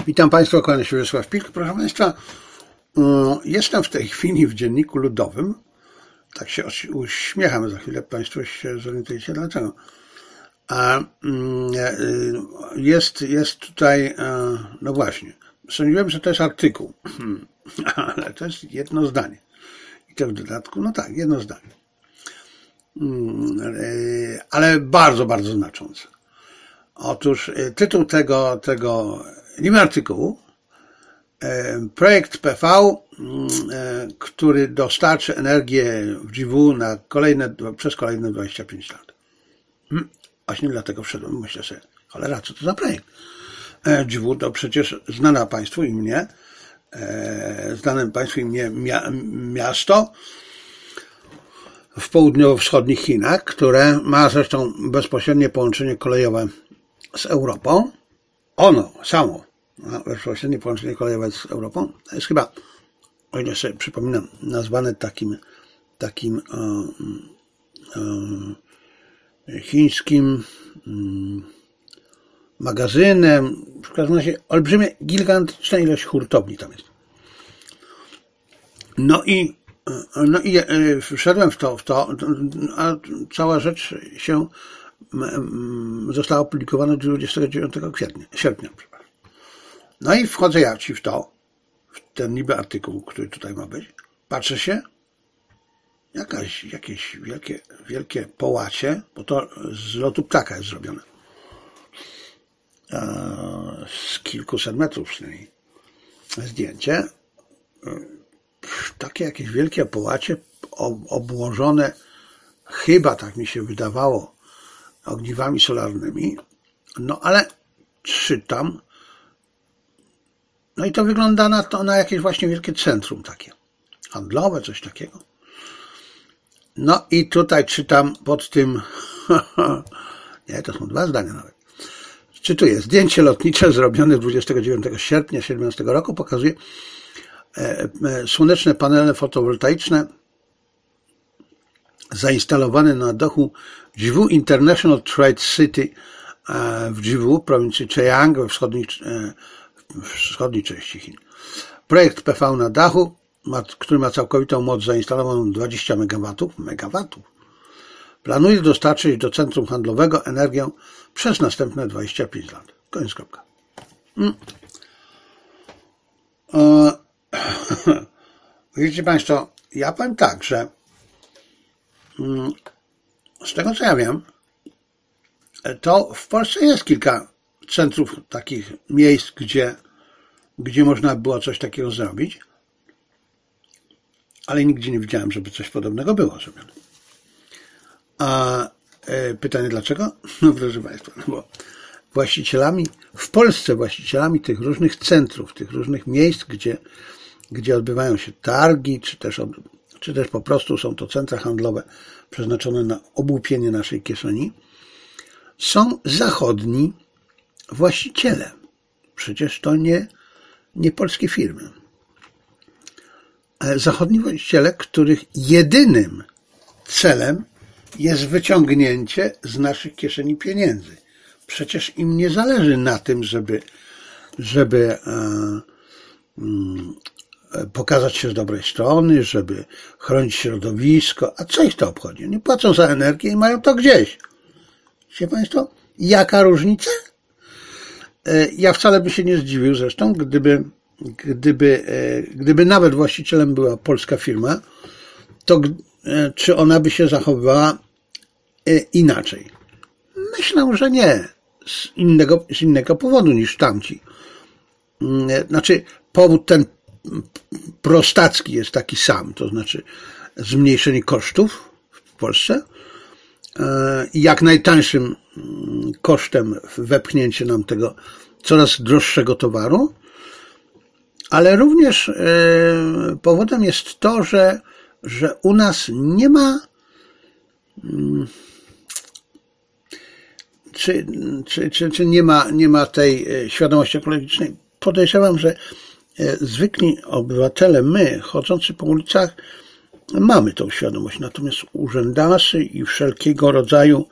Witam Państwa, kłaniam się Wiesław Pilk. Proszę Państwa, jestem w tej chwili w Dzienniku Ludowym. Tak się uśmiecham, za chwilę Państwo się zorientujecie dlaczego. Jest tutaj, no właśnie, sądziłem, że to jest artykuł, ale to jest jedno zdanie. I to w dodatku, no tak, jedno zdanie. Ale bardzo, bardzo znaczące. Otóż tytuł tego niby artykułu: projekt PV, który dostarczy energię w GW przez kolejne 25 lat. Właśnie dlatego wszedłem, myślę sobie, cholera, co to za projekt? GW to przecież znane Państwu i mnie miasto w południowo-wschodnich Chinach, które ma zresztą bezpośrednie połączenie kolejowe z Europą. Ono samo ma bezpośrednie połączenie kolejowe z Europą. To jest chyba, o ile sobie przypominam, nazwane takim chińskim magazynem. W każdym razie olbrzymie, gigantyczna ilość hurtowni tam jest. No i wszedłem w to, a cała rzecz została opublikowana 29 sierpnia. No i wchodzę ja w ten niby artykuł, który tutaj ma być. Patrzę się, jakieś wielkie połacie, bo to z lotu ptaka jest zrobione. Z kilkuset metrów przynajmniej. Zdjęcie. Takie jakieś wielkie połacie obłożone, chyba tak mi się wydawało, ogniwami solarnymi. No ale czytam, no i to wygląda na jakieś właśnie wielkie centrum takie, handlowe, coś takiego. No i tutaj czytam pod tym, nie, to są dwa zdania nawet. Czytuję: zdjęcie lotnicze zrobione 29 sierpnia 2017 roku pokazuje słoneczne panele fotowoltaiczne zainstalowane na dachu GW International Trade City w GW, prowincji Zhejiang, we wschodniej części Chin. Projekt PV na dachu, który ma całkowitą moc zainstalowaną 20 MW, planuje dostarczyć do centrum handlowego energię przez następne 25 lat. Koniec, kropka. Widzicie Państwo, ja powiem tak, że z tego co ja wiem, to w Polsce jest kilka centrów, takich miejsc, gdzie można było coś takiego zrobić, ale nigdzie nie widziałem, żeby coś podobnego było zrobione. A pytanie dlaczego? No proszę Państwa, no bo w Polsce właścicielami tych różnych centrów, tych różnych miejsc, gdzie odbywają się targi, czy też po prostu są to centra handlowe przeznaczone na obłupienie naszej kieszeni, są zachodni właściciele. Przecież to nie polskie firmy. Zachodni właściciele, których jedynym celem jest wyciągnięcie z naszych kieszeni pieniędzy. Przecież im nie zależy na tym, żeby pokazać się z dobrej strony, żeby chronić środowisko. A co ich to obchodzi? Oni płacą za energię i mają to gdzieś. Wiecie Państwo, jaka różnica? Ja wcale by się nie zdziwił zresztą, gdyby nawet właścicielem była polska firma, to czy ona by się zachowywała inaczej? Myślę, że nie. Z innego powodu niż tamci. Znaczy, powód ten prostacki jest taki sam, to znaczy zmniejszenie kosztów w Polsce i jak najtańszym kosztem wepchnięcie nam tego coraz droższego towaru, ale również powodem jest to, że u nas nie ma czy nie ma tej świadomości ekologicznej. Podejrzewam, że zwykli obywatele, my, chodzący po ulicach, mamy tą świadomość, natomiast urzędasy i wszelkiego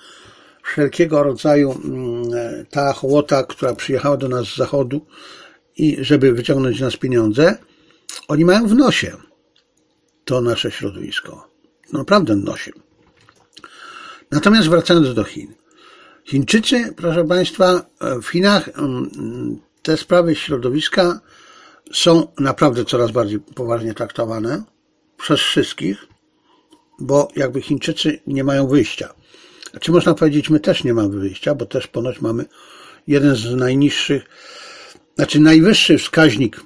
rodzaju ta hołota, która przyjechała do nas z zachodu i żeby wyciągnąć z nas pieniądze, oni mają w nosie to nasze środowisko. Naprawdę w nosie. Natomiast wracając do Chin. Chińczycy, proszę Państwa, w Chinach te sprawy środowiska są naprawdę coraz bardziej poważnie traktowane przez wszystkich, bo jakby Chińczycy nie mają wyjścia. Czy można powiedzieć, my też nie mamy wyjścia, bo też ponoć mamy jeden z najniższych, najwyższy wskaźnik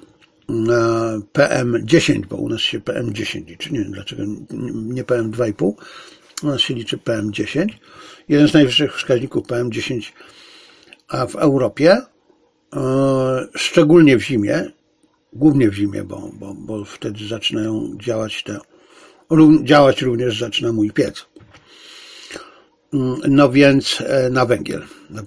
PM10, bo u nas się PM10 liczy, nie wiem dlaczego nie PM2,5, u nas się liczy PM10, jeden z najwyższych wskaźników PM10 w Europie, szczególnie w zimie, głównie w zimie, bo wtedy zaczynają działać również zaczyna mój piec. No więc na węgiel,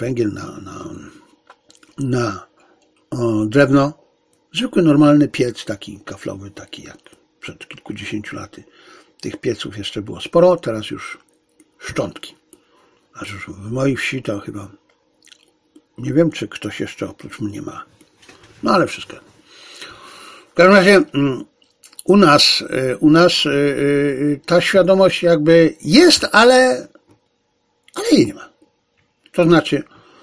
na drewno, zwykły, normalny piec, taki kaflowy, taki jak przed kilkudziesięciu laty. Tych pieców jeszcze było sporo, teraz już szczątki. Aż już w mojej wsi to chyba nie wiem, czy ktoś jeszcze oprócz mnie ma. No ale wszystko. W każdym razie u nas ta świadomość jakby jest, ale jej nie ma. To znaczy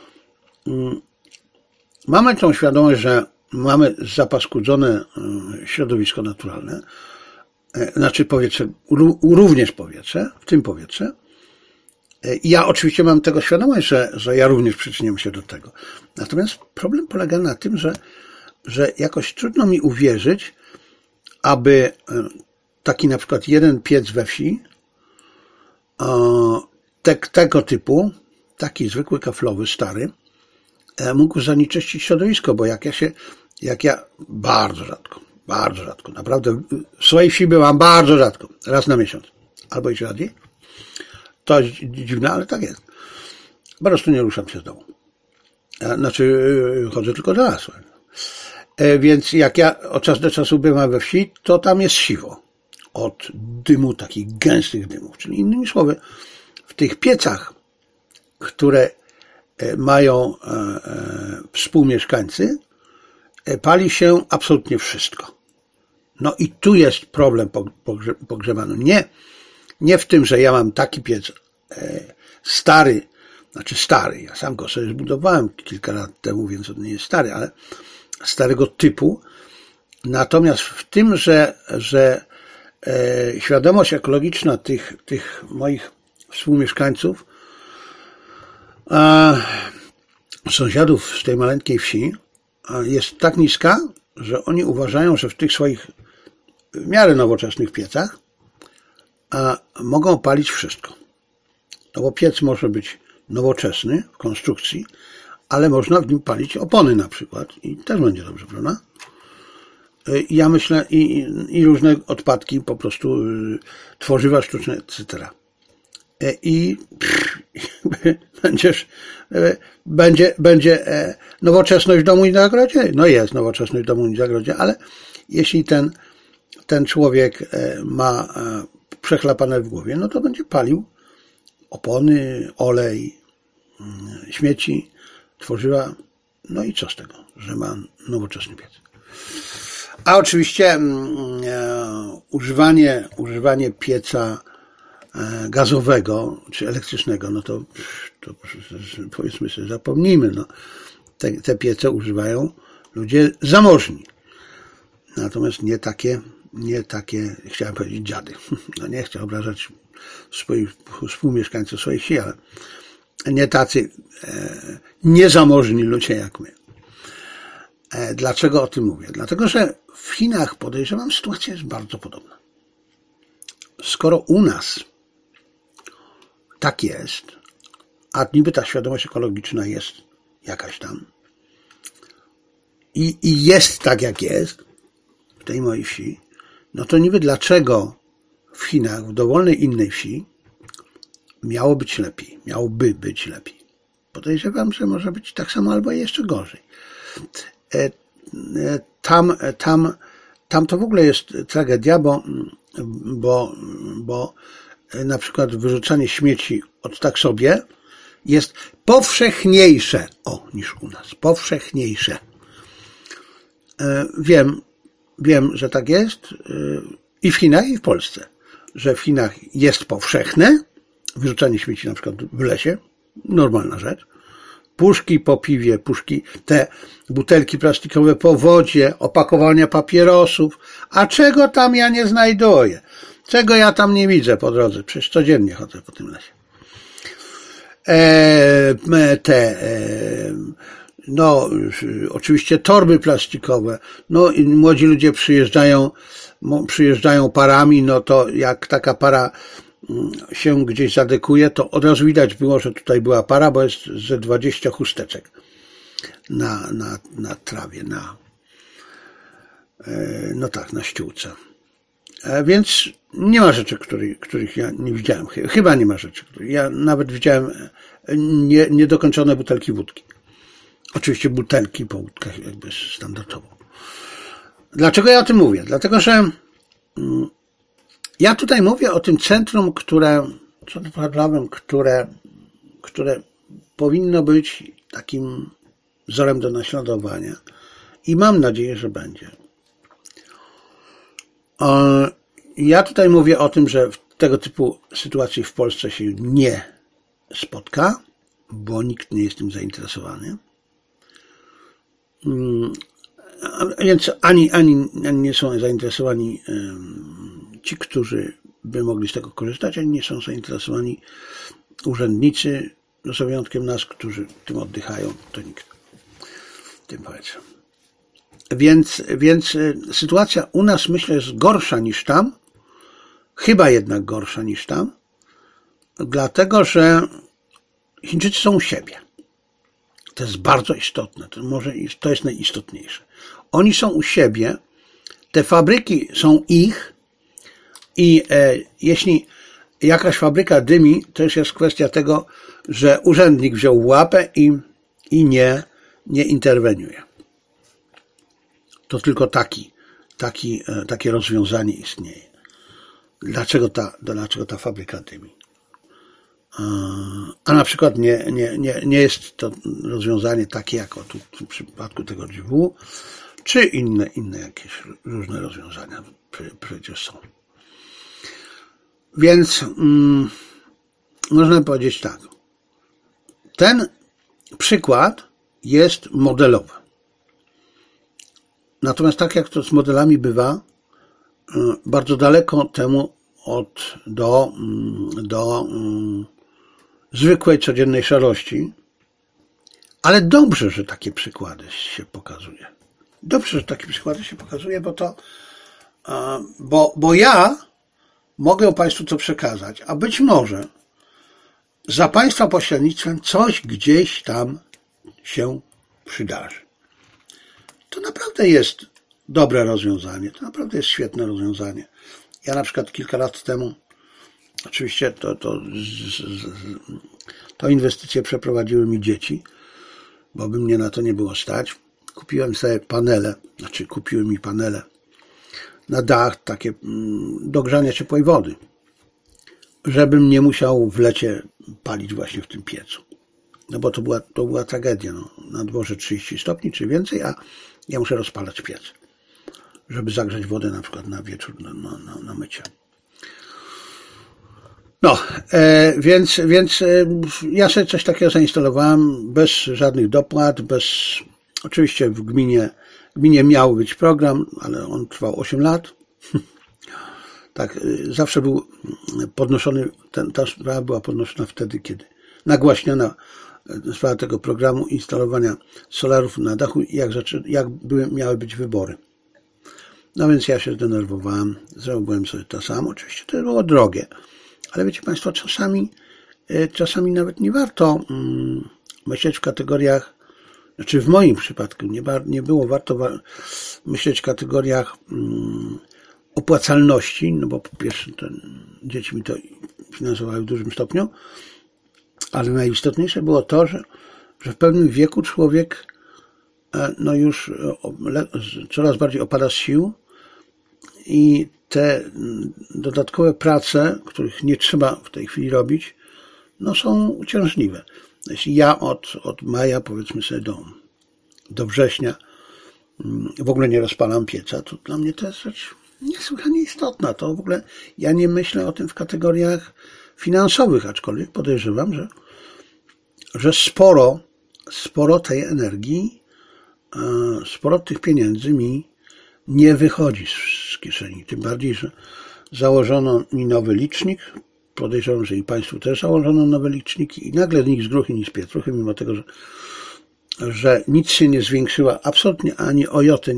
mamy tą świadomość, że mamy zapaskudzone środowisko naturalne, znaczy powietrze, również powietrze, w tym powietrze. I ja oczywiście mam tego świadomość, że ja również przyczyniam się do tego. Natomiast problem polega na tym, że jakoś trudno mi uwierzyć, aby taki na przykład jeden piec we wsi tego typu, taki zwykły kaflowy, stary, mógł zanieczyścić środowisko, bo jak ja bardzo rzadko, naprawdę w swojej wsi byłam bardzo rzadko, raz na miesiąc, albo jeszcze rzadziej. To jest dziwne, ale tak jest. Po prostu nie ruszam się z domu. Znaczy, chodzę tylko do lasu. Więc jak ja od czasu do czasu bywam we wsi, to tam jest siwo. Od dymu, takich gęstych dymów. Czyli innymi słowy, w tych piecach, które mają współmieszkańcy, pali się absolutnie wszystko. No i tu jest problem pogrzebany. Nie w tym, że ja mam taki piec stary, ja sam go sobie zbudowałem kilka lat temu, więc on nie jest stary, ale starego typu. Natomiast w tym, że świadomość ekologiczna tych moich współmieszkańców, sąsiadów z tej maleńkiej wsi jest tak niska, że oni uważają, że w tych swoich w miarę nowoczesnych piecach mogą palić wszystko. No bo piec może być nowoczesny w konstrukcji, ale można w nim palić opony na przykład i też będzie dobrze, prawda? Ja myślę i różne odpadki, po prostu tworzywa sztuczne, etc. I będzie nowoczesność w domu i na zagrodzie. No jest nowoczesność w domu i na zagrodzie, ale jeśli ten człowiek ma przechlapane w głowie, no to będzie palił opony, olej, śmieci, tworzywa. No i co z tego, że ma nowoczesny piec. A oczywiście używanie pieca gazowego czy elektrycznego, no to powiedzmy sobie, zapomnijmy, no. Te piece używają ludzie zamożni. Natomiast nie takie, chciałem powiedzieć dziady. No nie chcę obrażać swoich współmieszkańców swojej wsi, ale nie tacy niezamożni ludzie jak my. Dlaczego o tym mówię? Dlatego, że w Chinach, podejrzewam, sytuacja jest bardzo podobna. Skoro u nas tak jest, a niby ta świadomość ekologiczna jest jakaś tam i jest tak jak jest w tej mojej wsi, no to niby dlaczego w Chinach, w dowolnej innej wsi miałoby być lepiej. Podejrzewam, że może być tak samo albo jeszcze gorzej. Tam to w ogóle jest tragedia, bo na przykład wyrzucanie śmieci od tak sobie jest powszechniejsze niż u nas. Powszechniejsze. Wiem, że tak jest i w Chinach, i w Polsce, że w Chinach jest powszechne wyrzucanie śmieci na przykład w lesie, normalna rzecz. Puszki po piwie, te butelki plastikowe po wodzie, opakowania papierosów. A czego tam ja nie znajduję? Czego ja tam nie widzę po drodze? Przecież codziennie chodzę po tym lesie. Oczywiście torby plastikowe. No i młodzi ludzie przyjeżdżają parami, no to jak taka para się gdzieś zadekuje, to od razu widać było, że tutaj była para, bo jest ze 20 chusteczek na trawie, na ściółce. Więc nie ma rzeczy, których ja nie widziałem. Chyba nie ma rzeczy, których ja nawet widziałem niedokończone butelki wódki. Oczywiście butelki po wódkach jakby standardowo. Dlaczego ja o tym mówię? Dlatego, że ja tutaj mówię o tym centrum, które powinno być takim wzorem do naśladowania i mam nadzieję, że będzie. Ja tutaj mówię o tym, że tego typu sytuacji w Polsce się nie spotka, bo nikt nie jest tym zainteresowany. Więc ani nie są zainteresowani ci, którzy by mogli z tego korzystać, ani nie są zainteresowani urzędnicy, no z wyjątkiem nas, którzy tym oddychają, to nikt tym powiedzmy. Więc sytuacja u nas, myślę, jest gorsza niż tam, chyba jednak gorsza niż tam, dlatego, że Chińczycy są u siebie. To jest bardzo istotne, to jest najistotniejsze. Oni są u siebie, te fabryki są ich i jeśli jakaś fabryka dymi, to już jest kwestia tego, że urzędnik wziął w łapę i nie interweniuje. To tylko takie rozwiązanie istnieje. Dlaczego ta fabryka dymi? A na przykład nie jest to rozwiązanie takie, jak tu w przypadku tego GW, czy inne jakieś różne rozwiązania przecież są. Więc można powiedzieć tak. Ten przykład jest modelowy. Natomiast tak jak to z modelami bywa, bardzo daleko temu do zwykłej, codziennej szarości, ale dobrze, że takie przykłady się pokazuje. Dobrze, że takie przykłady się pokazuje, bo ja mogę Państwu to przekazać, a być może za Państwa pośrednictwem coś gdzieś tam się przydarzy. To naprawdę jest dobre rozwiązanie, to naprawdę jest świetne rozwiązanie. Ja na przykład kilka lat temu, oczywiście to inwestycje przeprowadziły mi dzieci, bo by mnie na to nie było stać. Kupiły mi panele na dach, takie do grzania ciepłej wody, żebym nie musiał w lecie palić właśnie w tym piecu. No bo to była tragedia. No. Na dworze 30 stopni czy więcej, a ja muszę rozpalać piec, żeby zagrzać wodę na przykład na wieczór na mycie. No, więc ja sobie coś takiego zainstalowałem bez żadnych dopłat, oczywiście w gminie miał być program, ale on trwał 8 lat. Tak, zawsze był podnoszony, ta sprawa była podnoszona wtedy, kiedy nagłaśniona sprawa tego programu instalowania solarów na dachu, miały być wybory. No więc ja się zdenerwowałem, zrobiłem sobie to sam. Oczywiście to było drogie, ale wiecie Państwo, czasami nawet nie warto myśleć w kategoriach, znaczy w moim przypadku nie było warto myśleć w kategoriach opłacalności, no bo po pierwsze dzieci mi to finansowały w dużym stopniu, ale najistotniejsze było to, że w pewnym wieku człowiek już coraz bardziej opada z sił i te dodatkowe prace, których nie trzeba w tej chwili robić, są uciążliwe. Jeśli ja od maja, powiedzmy sobie, do września w ogóle nie rozpalam pieca, to dla mnie to jest rzecz niesłychanie istotna. To w ogóle ja nie myślę o tym w kategoriach finansowych, aczkolwiek podejrzewam, że sporo tej energii, sporo tych pieniędzy mi nie wychodzi z kieszeni. Tym bardziej, że założono mi nowy licznik. Podejrzewam, że i Państwu też założono nowe liczniki i nagle nic z gruchy, nic z pietruchy, mimo tego, że nic się nie zwiększyła, absolutnie ani o jotę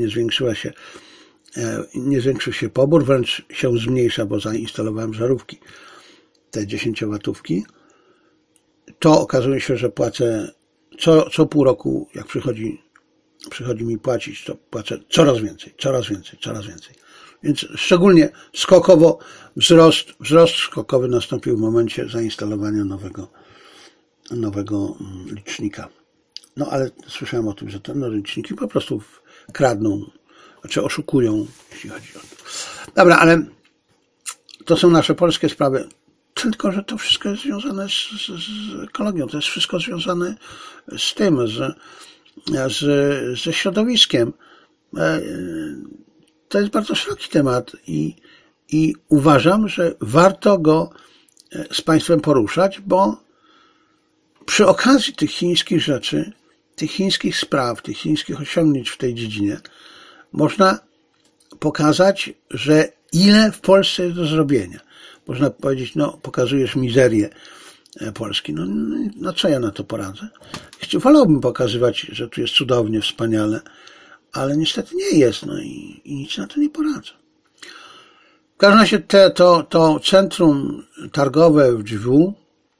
nie zwiększył się pobór, wręcz się zmniejsza, bo zainstalowałem żarówki, te 10-watówki, to okazuje się, że płacę co pół roku, jak przychodzi mi płacić, to płacę coraz więcej. Więc szczególnie skokowo wzrost skokowy nastąpił w momencie zainstalowania nowego licznika. No ale słyszałem o tym, że te nowe liczniki po prostu kradną, znaczy oszukują, jeśli chodzi o to. Dobra, ale to są nasze polskie sprawy. Tylko że to wszystko jest związane z ekologią, to jest wszystko związane z tym, ze środowiskiem. To jest bardzo szeroki temat i uważam, że warto go z Państwem poruszać, bo przy okazji tych chińskich rzeczy, tych chińskich spraw, tych chińskich osiągnięć w tej dziedzinie można pokazać, że ile w Polsce jest do zrobienia. Można powiedzieć, no pokazujesz mizerię Polski. No co ja na to poradzę? Wolałbym pokazywać, że tu jest cudownie, wspaniale, ale niestety nie jest, no i nic na to nie poradzę. W każdym razie to centrum targowe w Drzwu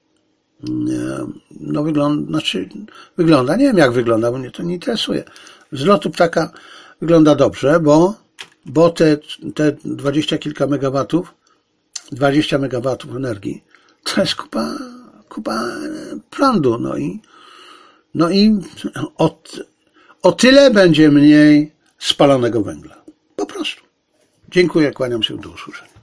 no wygląda, nie wiem jak wygląda, bo mnie to nie interesuje. Z lotu ptaka wygląda dobrze, bo te 20 kilka megawatów, 20 megawatów energii, to jest kupa prądu, no i o tyle będzie mniej spalonego węgla. Po prostu. Dziękuję, kłaniam się, do usłyszenia.